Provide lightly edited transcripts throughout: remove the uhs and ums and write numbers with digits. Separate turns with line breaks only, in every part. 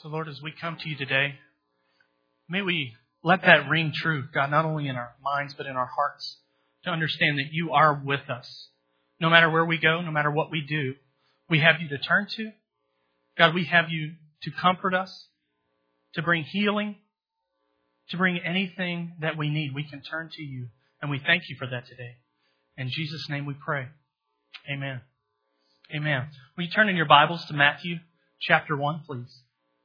So, Lord, as we come to you today, may we let that ring true, God, not only in our minds, but in our hearts, to understand that you are with us. No matter where we go, no matter what we do, we have you to turn to. God, we have you to comfort us, to bring healing, to bring anything that we need. We can turn to you, and we thank you for that today. In Jesus' name we pray. Amen. Amen. Will you turn in your Bibles to Matthew chapter 1, please?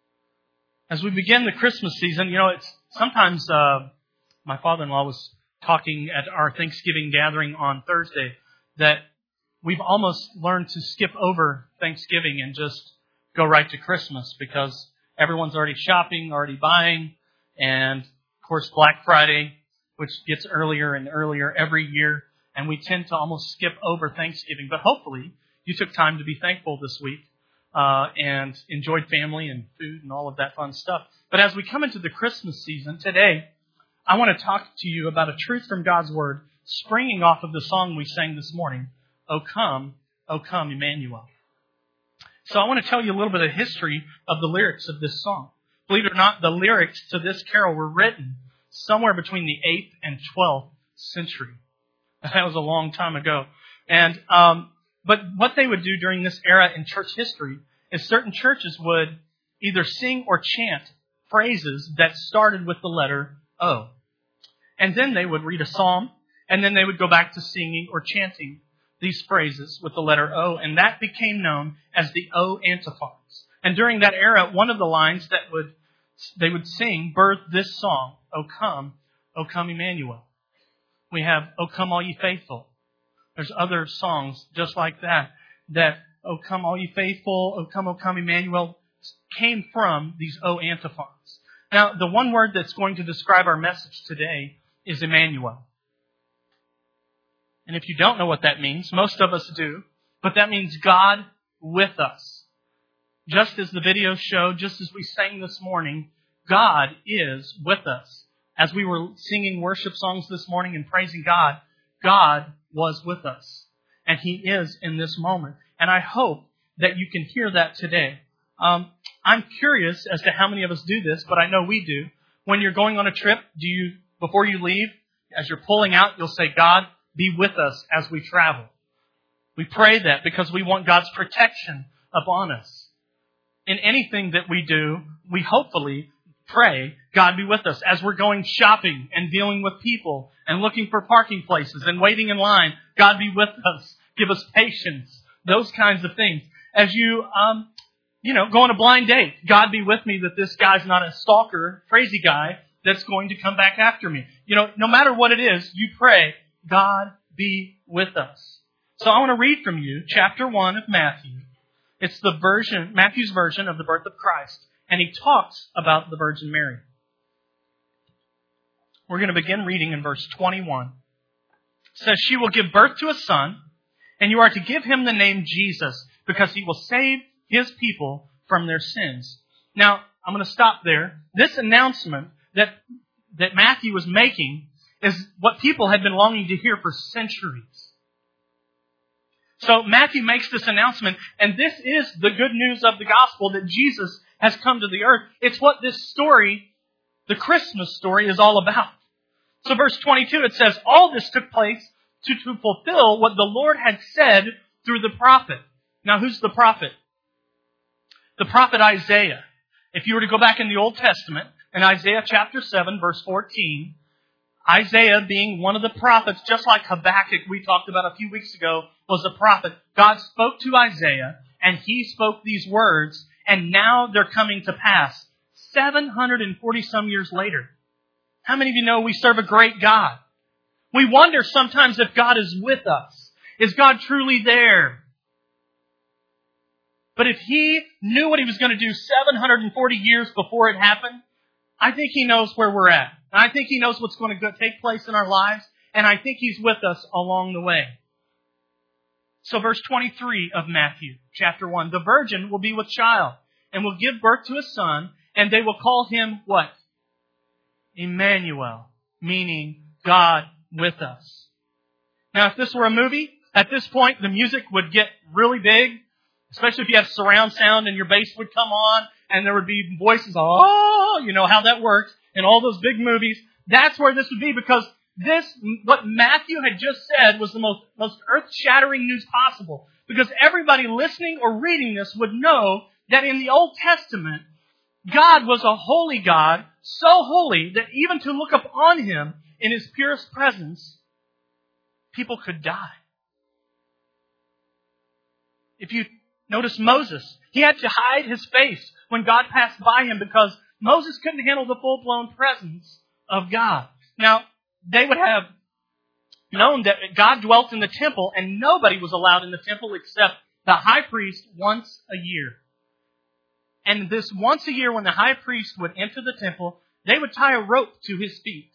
As we begin the Christmas season, it's sometimes my father-in-law was talking at our Thanksgiving gathering on Thursday that we've almost learned to skip over Thanksgiving and just go right to Christmas because everyone's already shopping, already buying, and of course Black Friday, which gets earlier and earlier every year, and we tend to almost skip over Thanksgiving. But hopefully you took time to be thankful this week and enjoyed family and food and all of that fun stuff. But as we come into the Christmas season today, I want to talk to you about a truth from God's Word springing off of the song we sang this morning, O come, Emmanuel. So I want to tell you a little bit of the history of the lyrics of this song. Believe it or not, the lyrics to this carol were written somewhere between the 8th and 12th century. That was a long time ago. And but what they would do during this era in church history is certain churches would either sing or chant phrases that started with the letter O. And then they would read a psalm, and then they would go back to singing or chanting these phrases with the letter O, and that became known as the O antiphons. And during that era, one of the lines that they would sing birthed this song, O come, Emmanuel. We have O come all ye faithful. There's other songs just like that O come all ye faithful, O come Emmanuel, came from these O antiphons. Now, the one word that's going to describe our message today is Emmanuel. And if you don't know what that means, most of us do, but that means God with us. Just as the video showed, just as we sang this morning, God is with us. As we were singing worship songs this morning and praising God, God was with us. And He is in this moment. And I hope that you can hear that today. I'm curious as to how many of us do this, but I know we do. When you're going on a trip, before you leave, as you're pulling out, you'll say, God, be with us as we travel. We pray that because we want God's protection upon us. In anything that we do, we hopefully pray, God be with us. As we're going shopping and dealing with people and looking for parking places and waiting in line, God be with us. Give us patience. Those kinds of things. As you, go on a blind date, God be with me that this guy's not a stalker, crazy guy that's going to come back after me. No matter what it is, you pray, God be with us. So I want to read from you chapter 1 of Matthew. It's Matthew's version of the birth of Christ. And he talks about the Virgin Mary. We're going to begin reading in verse 21. It says, she will give birth to a son, and you are to give him the name Jesus, because he will save his people from their sins. Now, I'm going to stop there. This announcement that Matthew was making is what people had been longing to hear for centuries. So Matthew makes this announcement, and this is the good news of the gospel that Jesus has come to the earth. It's what this story, the Christmas story, is all about. So verse 22, it says, all this took place to fulfill what the Lord had said through the prophet. Now, who's the prophet? The prophet Isaiah. If you were to go back in the Old Testament, in Isaiah chapter 7, verse 14, Isaiah being one of the prophets, just like Habakkuk we talked about a few weeks ago, was a prophet. God spoke to Isaiah, and he spoke these words, and now they're coming to pass 740 some years later. How many of you know we serve a great God? We wonder sometimes if God is with us. Is God truly there? But if He knew what He was going to do 740 years before it happened, I think He knows where we're at. I think He knows what's going to take place in our lives, and I think He's with us along the way. So verse 23 of Matthew chapter 1, the virgin will be with child and will give birth to a son, and they will call him what? Emmanuel, meaning God with us. Now, if this were a movie, at this point, the music would get really big, especially if you have surround sound and your bass would come on and there would be voices, oh, you know how that works in all those big movies. That's where this would be, because what Matthew had just said was the most earth-shattering news possible. Because everybody listening or reading this would know that in the Old Testament, God was a holy God, so holy that even to look upon Him in His purest presence, people could die. If you notice Moses, he had to hide his face when God passed by him because Moses couldn't handle the full-blown presence of God. Now, they would have known that God dwelt in the temple and nobody was allowed in the temple except the high priest once a year. And this once a year when the high priest would enter the temple, they would tie a rope to his feet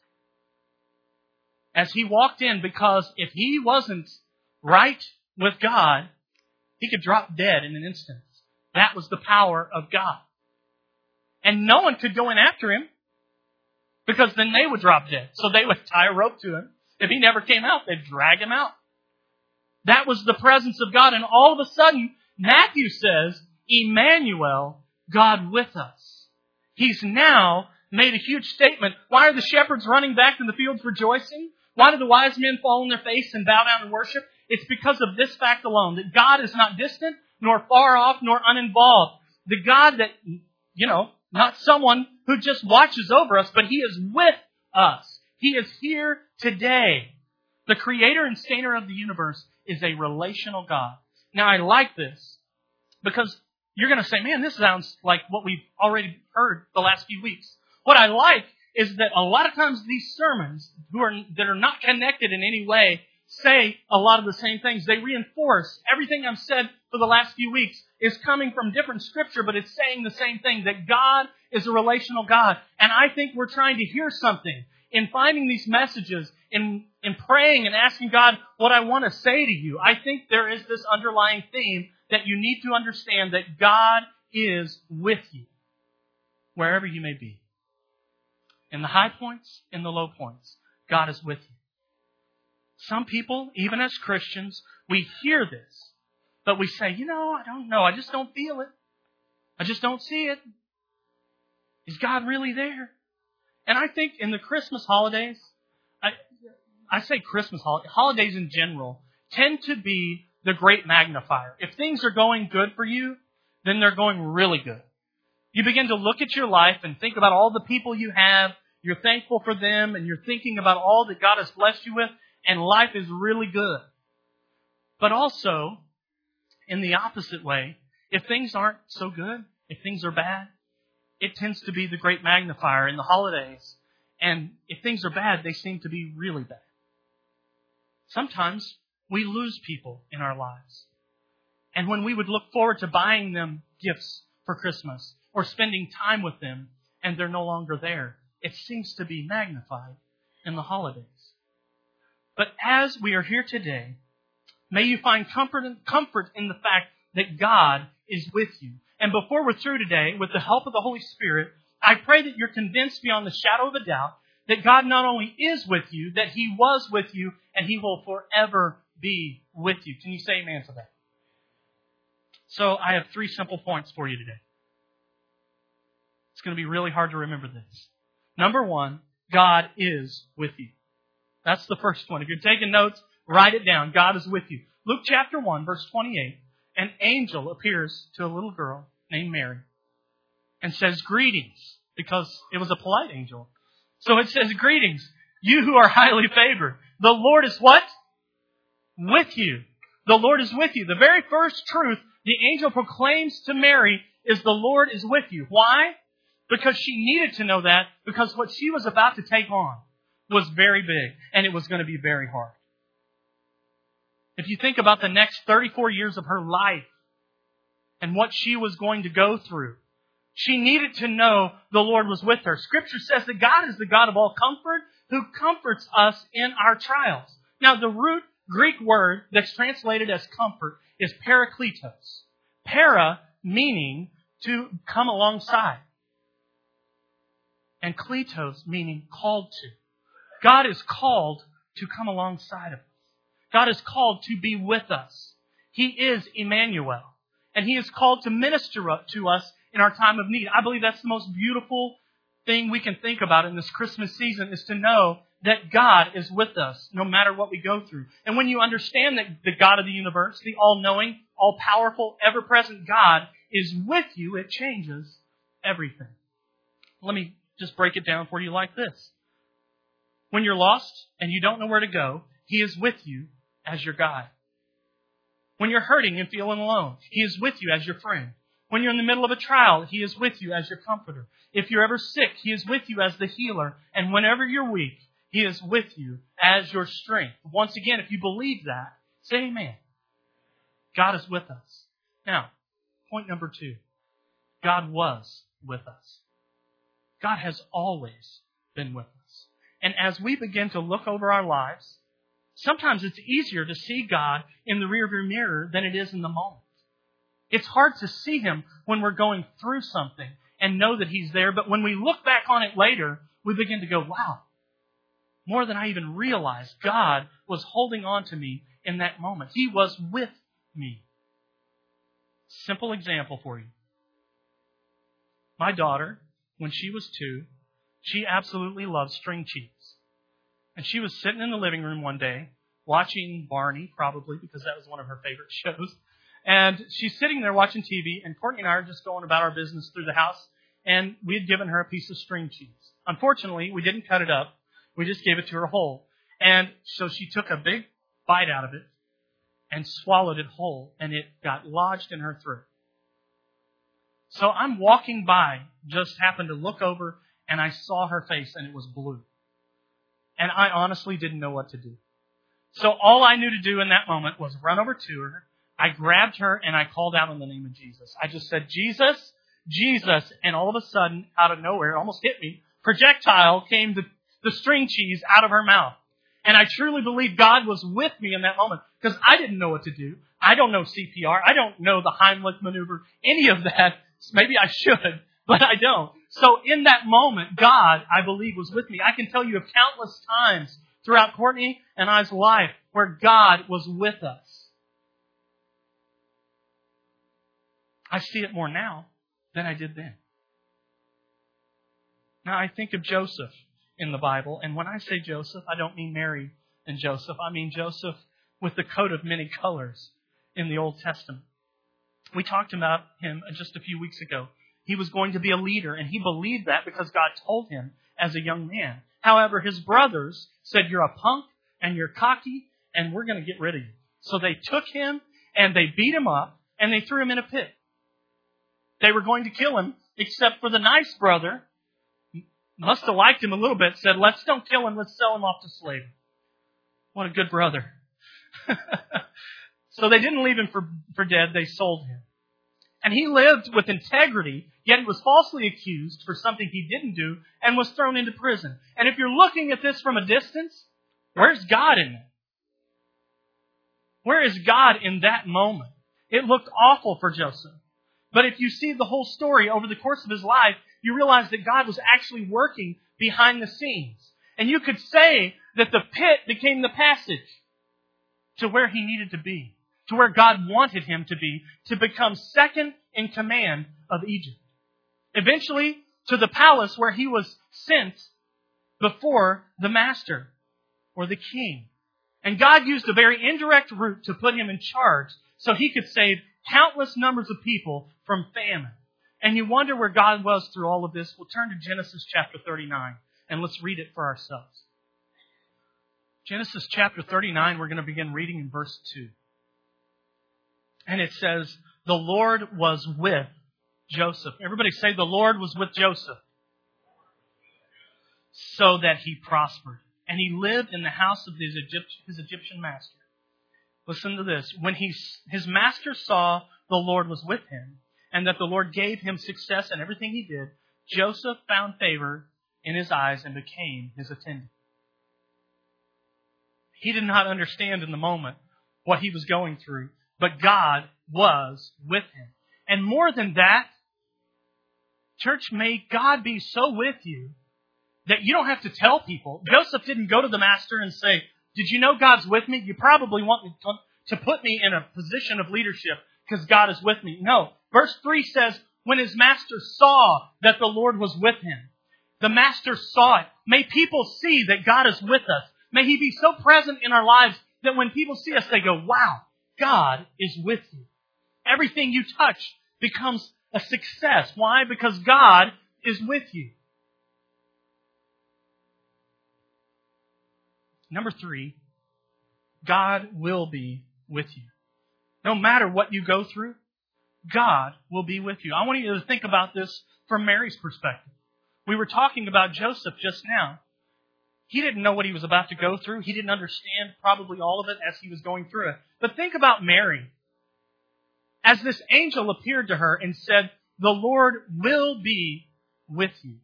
as he walked in, because if he wasn't right with God, he could drop dead in an instant. That was the power of God. And no one could go in after him, because then they would drop dead. So they would tie a rope to him. If he never came out, they'd drag him out. That was the presence of God. And all of a sudden, Matthew says, Emmanuel, God with us. He's now made a huge statement. Why are the shepherds running back to the fields rejoicing? Why do the wise men fall on their face and bow down and worship? It's because of this fact alone, that God is not distant, nor far off, nor uninvolved. The God that, not someone who just watches over us, but He is with us. He is here today. The creator and sustainer of the universe is a relational God. Now, I like this because you're going to say, man, this sounds like what we've already heard the last few weeks. What I like is that a lot of times these sermons that are not connected in any way say a lot of the same things. They reinforce everything I've said for the last few weeks is coming from different scripture, but it's saying the same thing, that God is a relational God. And I think we're trying to hear something in finding these messages, in praying and asking God what I want to say to you. I think there is this underlying theme that you need to understand, that God is with you wherever you may be. In the high points, in the low points, God is with you. Some people, even as Christians, we hear this, but we say, I don't know. I just don't feel it. I just don't see it. Is God really there? And I think in the Christmas holidays, I say Christmas holidays in general tend to be the great magnifier. If things are going good for you, then they're going really good. You begin to look at your life and think about all the people you have. You're thankful for them, and you're thinking about all that God has blessed you with, and life is really good. But also, in the opposite way, if things aren't so good, if things are bad, it tends to be the great magnifier in the holidays. And if things are bad, they seem to be really bad. Sometimes we lose people in our lives. And when we would look forward to buying them gifts for Christmas or spending time with them, and they're no longer there, it seems to be magnified in the holidays. But as we are here today, may you find comfort in the fact that God is with you. And before we're through today, with the help of the Holy Spirit, I pray that you're convinced beyond the shadow of a doubt that God not only is with you, that He was with you, and He will forever be with you. Can you say amen to that? So I have 3 simple points for you today. It's going to be really hard to remember this. Number 1, God is with you. That's the first one. If you're taking notes, write it down. God is with you. Luke chapter 1, verse 28. An angel appears to a little girl named Mary and says, greetings, because it was a polite angel. So it says, greetings, you who are highly favored. The Lord is what? With you. The Lord is with you. The very first truth the angel proclaims to Mary is the Lord is with you. Why? Because she needed to know that, because what she was about to take on was very big, and it was going to be very hard. If you think about the next 34 years of her life and what she was going to go through, she needed to know the Lord was with her. Scripture says that God is the God of all comfort, who comforts us in our trials. Now, the root Greek word that's translated as comfort is parakletos. Para meaning to come alongside, and kletos meaning called to. God is called to come alongside of us. God is called to be with us. He is Emmanuel. And He is called to minister to us in our time of need. I believe that's the most beautiful thing we can think about in this Christmas season, is to know that God is with us no matter what we go through. And when you understand that the God of the universe, the all-knowing, all-powerful, ever-present God is with you, it changes everything. Let me just break it down for you like this. When you're lost and you don't know where to go, He is with you as your guide. When you're hurting and feeling alone, He is with you as your friend. When you're in the middle of a trial, He is with you as your comforter. If you're ever sick, He is with you as the healer. And whenever you're weak, He is with you as your strength. Once again, if you believe that, say amen. God is with us. Now, point number 2. God was with us. God has always been with us. And as we begin to look over our lives, sometimes it's easier to see God in the rearview mirror than it is in the moment. It's hard to see Him when we're going through something and know that He's there. But when we look back on it later, we begin to go, wow, more than I even realized, God was holding on to me in that moment. He was with me. Simple example for you. My daughter, when she was 2, she absolutely loved string cheese. And she was sitting in the living room one day, watching Barney, probably because that was one of her favorite shows. And she's sitting there watching TV, and Courtney and I are just going about our business through the house, and we had given her a piece of string cheese. Unfortunately, we didn't cut it up. We just gave it to her whole. And so she took a big bite out of it and swallowed it whole, and it got lodged in her throat. So I'm walking by, just happened to look over, and I saw her face, and it was blue. And I honestly didn't know what to do. So all I knew to do in that moment was run over to her. I grabbed her, and I called out in the name of Jesus. I just said, Jesus, Jesus, and all of a sudden, out of nowhere, it almost hit me, projectile came the string cheese out of her mouth. And I truly believe God was with me in that moment, because I didn't know what to do. I don't know CPR. I don't know the Heimlich maneuver, any of that. Maybe I should, but I don't. So in that moment, God, I believe, was with me. I can tell you of countless times throughout Courtney and I's life where God was with us. I see it more now than I did then. Now I think of Joseph in the Bible, and when I say Joseph, I don't mean Mary and Joseph. I mean Joseph with the coat of many colors in the Old Testament. We talked about him just a few weeks ago. He was going to be a leader, and he believed that because God told him as a young man. However, his brothers said, you're a punk, and you're cocky, and we're going to get rid of you. So they took him, and they beat him up, and they threw him in a pit. They were going to kill him, except for the nice brother, must have liked him a little bit, said, let's don't kill him, let's sell him off to slavery. What a good brother. So they didn't leave him for dead, they sold him. And he lived with integrity, yet he was falsely accused for something he didn't do and was thrown into prison. And if you're looking at this from a distance, where's God in it? Where is God in that moment? It looked awful for Joseph. But if you see the whole story over the course of his life, you realize that God was actually working behind the scenes. And you could say that the pit became the passage to where he needed to be, to where God wanted him to be, to become second in command of Egypt. Eventually, to the palace where he was sent before the master or the king. And God used a very indirect route to put him in charge so he could save countless numbers of people from famine. And you wonder where God was through all of this. We'll turn to Genesis chapter 39 and let's read it for ourselves. Genesis chapter 39, we're going to begin reading in verse 2. And it says, the Lord was with Joseph. Everybody say, the Lord was with Joseph, so that he prospered. And he lived in the house of his Egyptian master. Listen to this. When his master saw the Lord was with him, and that the Lord gave him success in everything he did, Joseph found favor in his eyes and became his attendant. He did not understand in the moment what he was going through, but God was with him. And more than that, church, may God be so with you that you don't have to tell people. Joseph didn't go to the master and say, did you know God's with me? You probably want to put me in a position of leadership because God is with me. No. Verse 3 says, when his master saw that the Lord was with him. The master saw it. May people see that God is with us. May he be so present in our lives that when people see us, they go, wow, God is with you. Everything you touch becomes a success. Why? Because God is with you. Number 3, God will be with you. No matter what you go through, God will be with you. I want you to think about this from Mary's perspective. We were talking about Joseph just now. He didn't know what he was about to go through. He didn't understand probably all of it as he was going through it. But think about Mary. As this angel appeared to her and said, the Lord will be with you.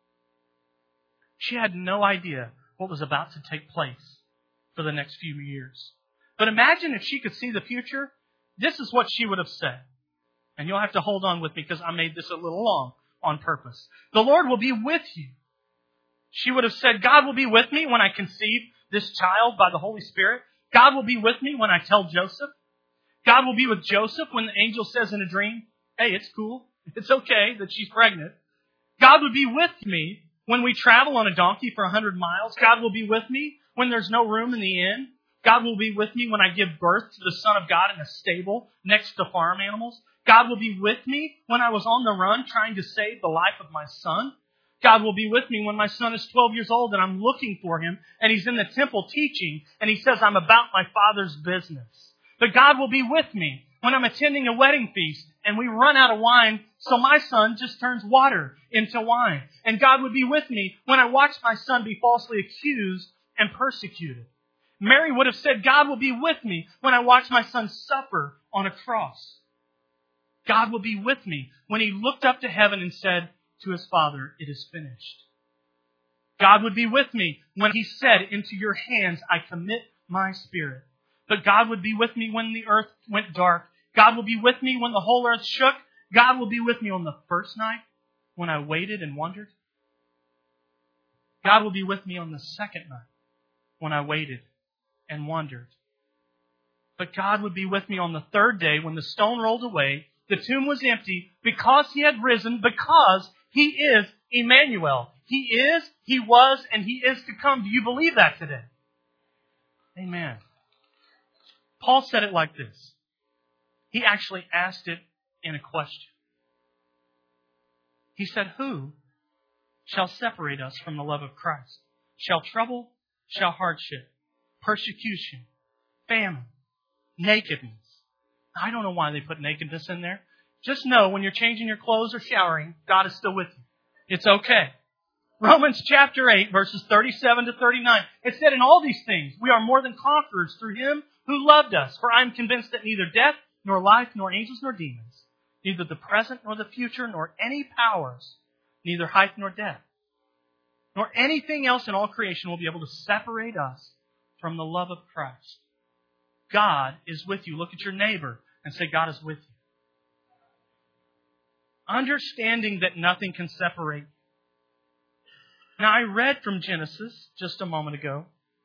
She had no idea what was about to take place for the next few years. But imagine if she could see the future. This is what she would have said. And you'll have to hold on with me because I made this a little long on purpose. The Lord will be with you. She would have said, God will be with me when I conceive this child by the Holy Spirit. God will be with me when I tell Joseph. God will be with Joseph when the angel says in a dream, hey, it's cool. It's okay that she's pregnant. God would be with me when we travel on a donkey for 100 miles. God will be with me when there's no room in the inn. God will be with me when I give birth to the Son of God in a stable next to farm animals. God will be with me when I was on the run trying to save the life of my son. God will be with me when my son is 12 years old and I'm looking for him and he's in the temple teaching and he says, I'm about my Father's business. But God will be with me when I'm attending a wedding feast and we run out of wine, so my son just turns water into wine. And God would be with me when I watch my son be falsely accused and persecuted. Mary would have said, God will be with me when I watch my son suffer on a cross. God will be with me when he looked up to heaven and said to his Father, it is finished. God would be with me when he said, into your hands I commit my spirit. But God would be with me when the earth went dark. God will be with me when the whole earth shook. God will be with me on the first night when I waited and wondered. God will be with me on the second night when I waited and wondered. But God would be with me on the third day when the stone rolled away, the tomb was empty, because he had risen, because he is Emmanuel. He is, he was, and he is to come. Do you believe that today? Amen. Paul said it like this. He actually asked it in a question. He said, who shall separate us from the love of Christ? Shall trouble, shall hardship, persecution, famine, nakedness. I don't know why they put nakedness in there. Just know when you're changing your clothes or showering, God is still with you. It's okay. Romans chapter 8, verses 37 to 39. It said, in all these things, we are more than conquerors through him who loved us. For I am convinced that neither death, nor life, nor angels, nor demons, neither the present nor the future, nor any powers, neither height nor depth, nor anything else in all creation will be able to separate us from the love of Christ. God is with you. Look at your neighbor and say, God is with you. Understanding that nothing can separate. Now, I read from Genesis just a moment ago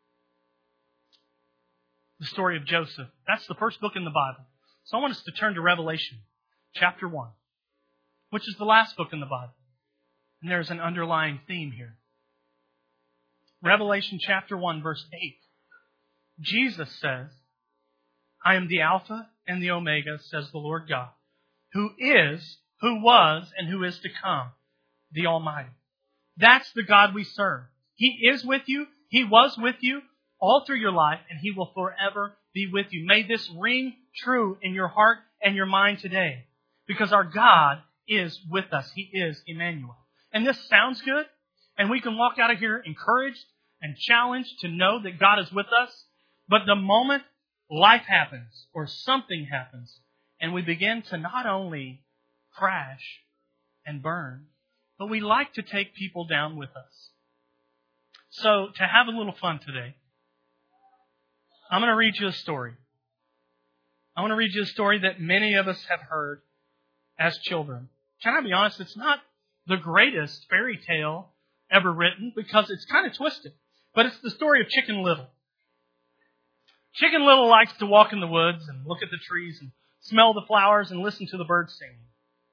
the story of Joseph. That's the first book in the Bible. So I want us to turn to Revelation chapter 1, which is the last book in the Bible. And there's an underlying theme here. Revelation chapter 1, verse 8. Jesus says, I am the Alpha and the Omega, says the Lord God, who is, who was, and who is to come, the Almighty. That's the God we serve. He is with you. He was with you all through your life, and he will forever be with you. May this ring true in your heart and your mind today, because our God is with us. He is Emmanuel. And this sounds good, and we can walk out of here encouraged and challenged to know that God is with us. But the moment life happens or something happens, and we begin to not only crash and burn, but we like to take people down with us. So, to have a little fun today, I'm going to read you a story. I want to read you a story that many of us have heard as children. Can I be honest? It's not the greatest fairy tale ever written because it's kind of twisted. But it's the story of Chicken Little. Chicken Little likes to walk in the woods and look at the trees and smell the flowers and listen to the birds singing.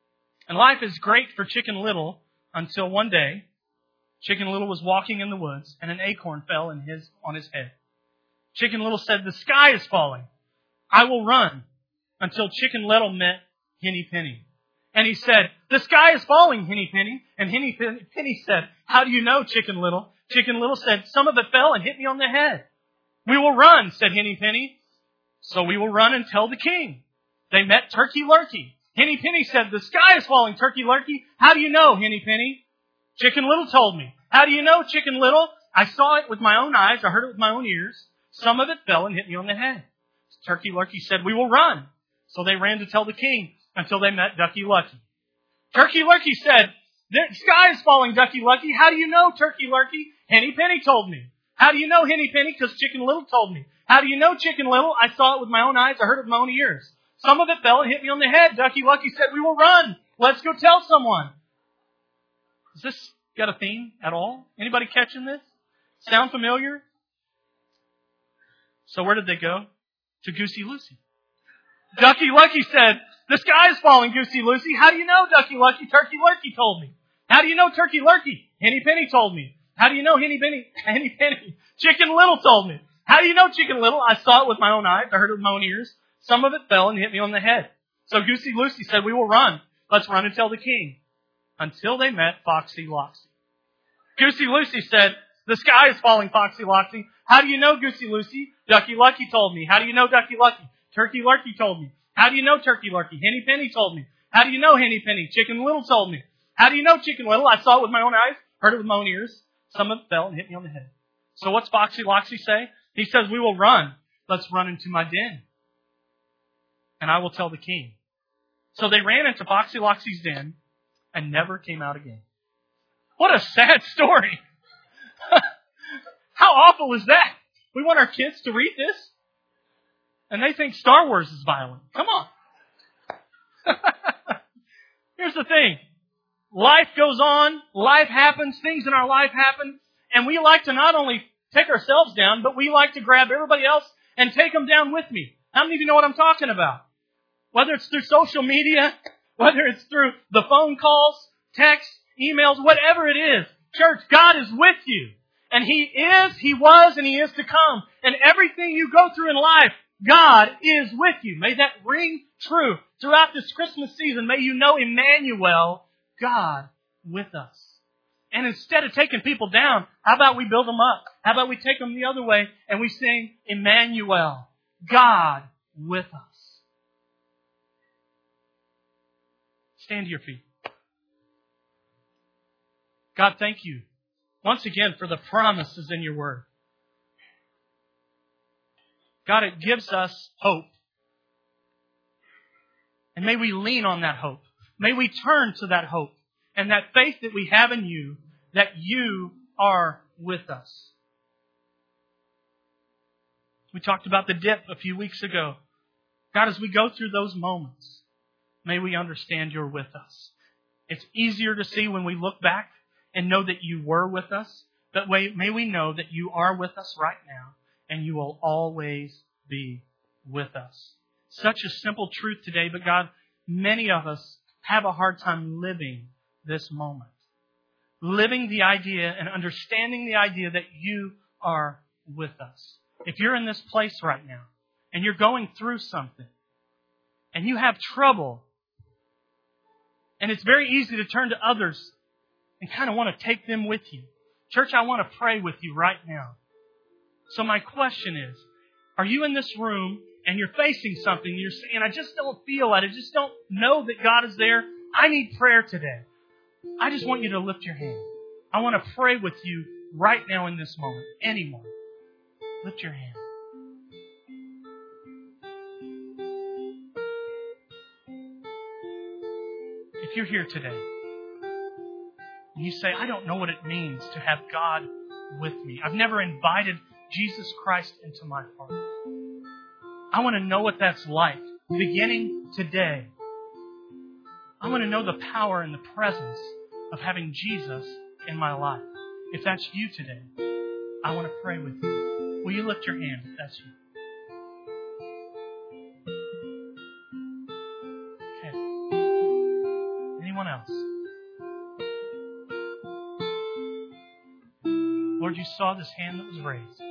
And life is great for Chicken Little until one day, Chicken Little was walking in the woods and an acorn fell on his head. Chicken Little said, "The sky is falling. I will run," until Chicken Little met Henny Penny. And he said, "The sky is falling, Henny Penny." And Henny Penny said, "How do you know, Chicken Little?" Chicken Little said, "Some of it fell and hit me on the head." "We will run," said Henny Penny. "So we will run and tell the king." They met Turkey Lurkey. Henny Penny said, "The sky is falling, Turkey Lurkey. How do you know, Henny Penny?" "Chicken Little told me." "How do you know, Chicken Little?" "I saw it with my own eyes. I heard it with my own ears. Some of it fell and hit me on the head." Turkey Lurkey said, "We will run." So they ran to tell the king until they met Ducky Lucky. Turkey Lurkey said, "The sky is falling, Ducky Lucky. How do you know, Turkey Lurkey?" "Henny Penny told me." "How do you know, Henny Penny?" "Because Chicken Little told me." "How do you know, Chicken Little?" "I saw it with my own eyes. I heard it with my own ears. Some of it fell and hit me on the head." Ducky Lucky said, "We will run. Let's go tell someone." Has this got a theme at all? Anybody catching this? Sound familiar? So where did they go? To Goosey Lucy. Ducky Lucky said, "The sky is falling, Goosey Lucy. How do you know, Ducky Lucky?" "Turkey Lurkey told me." "How do you know, Turkey Lurkey?" "Henny Penny told me." "How do you know, Henny Penny?" "Henny Penny." "Chicken Little told me." "How do you know, Chicken Little?" "I saw it with my own eyes. I heard it with my own ears. Some of it fell and hit me on the head." So Goosey Lucy said, "We will run. Let's run and tell the king." Until they met Foxy Loxy. Goosey Lucy said, "The sky is falling, Foxy Loxy. How do you know, Goosey Lucy?" "Ducky Lucky told me." "How do you know, Ducky Lucky?" "Turkey Lurkey told me." "How do you know, Turkey Lurkey?" "Henny Penny told me." "How do you know, Henny Penny?" "Chicken Little told me." "How do you know, Chicken Little?" "I saw it with my own eyes, heard it with my own ears. Some of it fell and hit me on the head." So what's Foxy Loxy say? He says, "We will run. Let's run into my den, and I will tell the king." So they ran into Foxy Loxy's den and never came out again. What a sad story. How awful is that? We want our kids to read this, and they think Star Wars is violent. Come on. Here's the thing. Life goes on. Life happens. Things in our life happen. And we like to not only take ourselves down, but we like to grab everybody else and take them down with me. How many of you know what I'm talking about? Whether it's through social media, whether it's through the phone calls, texts, emails, whatever it is. Church, God is with you. And He is, He was, and He is to come. And everything you go through in life, God is with you. May that ring true throughout this Christmas season. May you know Emmanuel, God with us. And instead of taking people down, how about we build them up? How about we take them the other way and we sing Emmanuel, God with us. Stand to your feet. God, thank you once again for the promises in your word. God, it gives us hope. And may we lean on that hope. May we turn to that hope and that faith that we have in you, that you are with us. We talked about the dip a few weeks ago. God, as we go through those moments, may we understand you're with us. It's easier to see when we look back and know that you were with us, but may we know that you are with us right now and you will always be with us. Such a simple truth today, but God, many of us have a hard time living this moment. Living the idea and understanding the idea that you are with us. If you're in this place right now and you're going through something and you have trouble, and it's very easy to turn to others and kind of want to take them with you. Church, I want to pray with you right now. So my question is, are you in this room and you're facing something and you're saying, I just don't feel it. I just don't know that God is there. I need prayer today. I just want you to lift your hand. I want to pray with you right now in this moment. Anyone, lift your hand. If you're here today and you say, I don't know what it means to have God with me. I've never invited Jesus Christ into my heart. I want to know what that's like beginning today. I want to know the power and the presence of having Jesus in my life. If that's you today, I want to pray with you. Will you lift your hand if that's you? Okay. Anyone Lord, you saw this hand that was raised.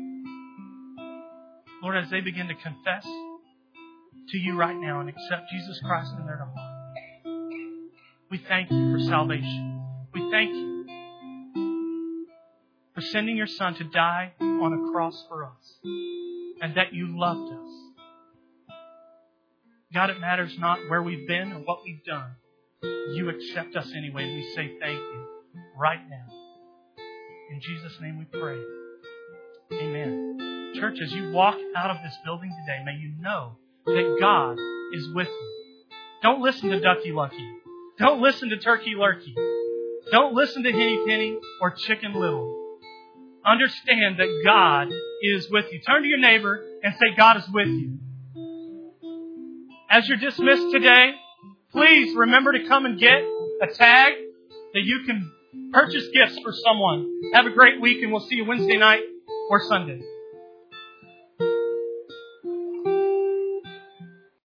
Lord, as they begin to confess to you right now and accept Jesus Christ in their heart, we thank you for salvation. We thank you for sending your Son to die on a cross for us, and that you loved us. God, it matters not where we've been or what we've done. You accept us anyway, and we say thank you right now. In Jesus' name we pray. Amen. Church, as you walk out of this building today, may you know that God is with you. Don't listen to Ducky Lucky. Don't listen to Turkey Lurkey. Don't listen to Henny Penny or Chicken Little. Understand that God is with you. Turn to your neighbor and say, God is with you. As you're dismissed today, please remember to come and get a tag that you can purchase gifts for someone. Have a great week, and we'll see you Wednesday night or Sunday.